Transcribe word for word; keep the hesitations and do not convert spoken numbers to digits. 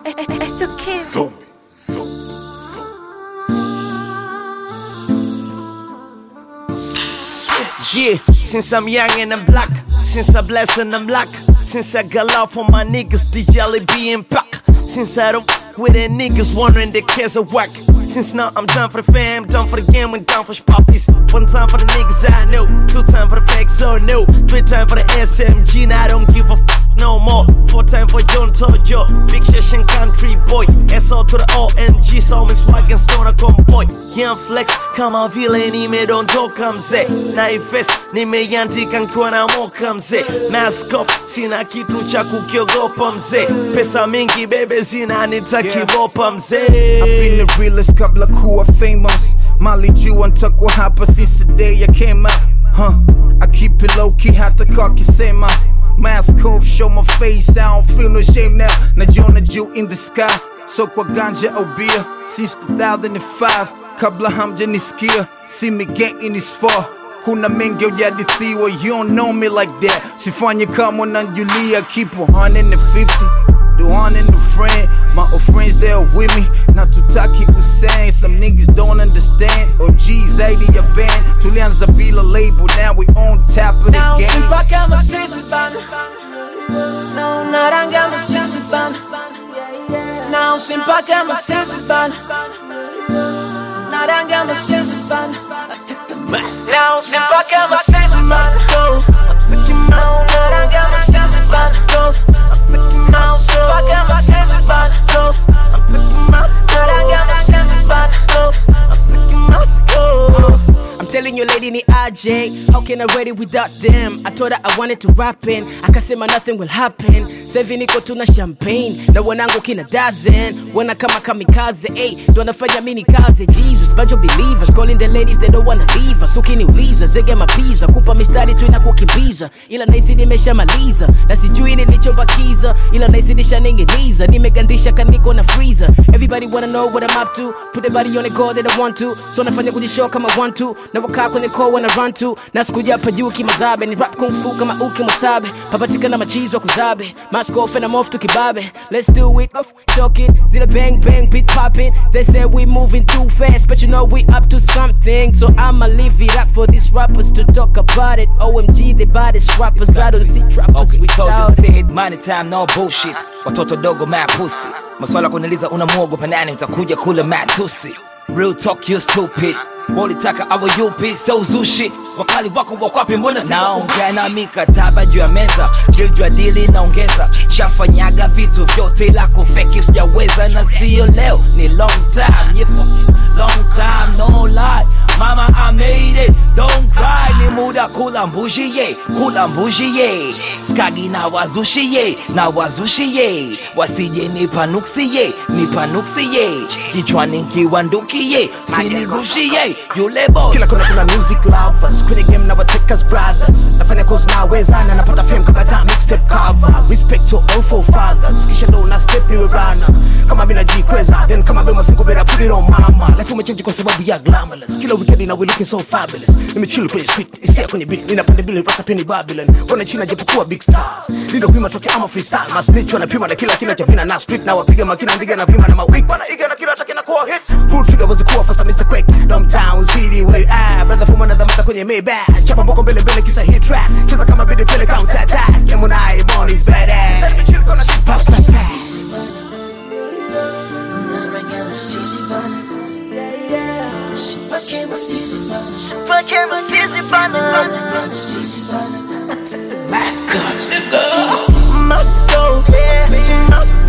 It's the kid. So, so, so. Yeah, since I'm young and I'm black, since I bless and I'm luck, since I got love for my niggas, the jelly being pack. Since I don't f with the niggas wondering the kids are whack. Since now I'm done for the fam, done for the game, and down for puppies. One time for the niggas I know, two time for the facts so no, three time for the S M G, now I don't give a f no more. Four time for John Tojo, big session country boy. S O to the O M G, saw me swag and stone a convoy. Young flex, kama vile nimedondoka mzee. Na ifest, nimeandika nkiwa na moka mzee. Mask off, sina kitu cha kukiogopa mzee. Pesa mingi bebe zinanita kibopa mzee. I've been the realest kabla kuwa famous. Mali juu ntakuwa hapa since the day I came out. Huh, I keep it low key hata kwa kisema. Mask off, show my face, I don't feel no shame now. Najiona juu in the sky, so kwa ganja au beer. Since two thousand five, kabla hamjanisikia. See me getting this far, kuna mengi hujadithiwa. You don't know me like that, sifanye kama unanjulia. Keep one hundred fifty, the one and the friend. My old friends there with me, not to talk keep saying. Some niggas don't understand. O G's eighty a band, tulianza bila label, now we on top of the now, game. Now simpaka masisi bana, now naranga masisi bana. Now simpaka masisi bana, naranga masisi bana. Now simpaka masisi bana, now naranga masisi bana. Now simpaka masisi bana, I'm taking my I'm telling you lady ni R J, how can I ready without them? I told her I wanted to rap in, akasema nothing will happen. Sevi niko tuna champagne, na wanangu kina dozen. Wana kama kamikaze, ayy, ndo nafanya mini kaze. Jesus, bunch of believers, calling the ladies they don't wanna leave us. Ukiniuliza, zege mapiza, kupa mistari tu inakukimbiza. Ila naisi nimeshamaliza, na sijui nilichobakiza. Ila naisi nishaninginiza, nimegandisha kaniko na freezer. Everybody wanna know what I'm up to, put the body on the go that I want to. So nafanya kujishow kama want to, na wakaa kwenye core wanna run to. Na sikuja hapa juu kimazabe, ni rap kung fu kama uki mwasabe. Papatika na machizi wa kuzabe, mask off and I'm off to kibabe. Let's do it, off, talk it, zilla bang bang, beat popping. They say we moving too fast, but you know we up to something. So I'ma leave it up for these rappers to talk about it. O M G, they baddest rappers, I don't see trappers okay, without told you, say it, money time, no bullshit. Watoto dogo mad pussy, maswala kuniliza unamuogopa nani, utakuja kula matusi. Real talk, you stupid. Walitaka awe yupi, so zushi. Wakali wako wakwapi mbona si naongea na mikataba juu ya meza. Deal juu ya dili naongeza. Shafanyaga vitu vyote ila kufeki sijaweza. Na siyo leo, ni long time. Yeah, fucking long time, no lie. Mama, I made it, don't cry. Ni muda kula mbushi, yeah, kula mbushi, yeah. Skagi na wazushi, yeah, na wazushi, yeah. Wasije nipanuksi, yeah, nipanuksi, yeah. Kichwani nkiwanduki, yeah, sinirushi, yeah. Yule boy kila kona kuna music lovers, kwenye game na watekas brothers. Nafanya cause naweza na napata fame kama ta mixtape cover. Respect to all four fathers, kisha ndo na step niwe runner. Kama mina G-Kweza, then kama bema fingo better put it on mama. Life umechange kwa sababu ya glamorous. Kila weekend na we looking so fabulous. Nimechill kwenye street, isia kwenye beat. Nina pande bili, rasa penny Babylon. Wana china japokuwa big stars. Lindo pima toke ama freestyle. Mas snitch wana pima na kila kila chavina na street. Na wapiga makina ndiga na vima na mawik. Wana iga na kila take na kuwa hit. Pull trigger was a kuwa fast Mister Quick. Downtown city way ah. Brother from another mother kwenye Maybach. Chapa mboko mbele mbele kisa hit track. Cheza kama bidi pele counter attack. Emu na I money's badass. Send me chill kona shit pops like that. Mask off, mask off, yeah, mask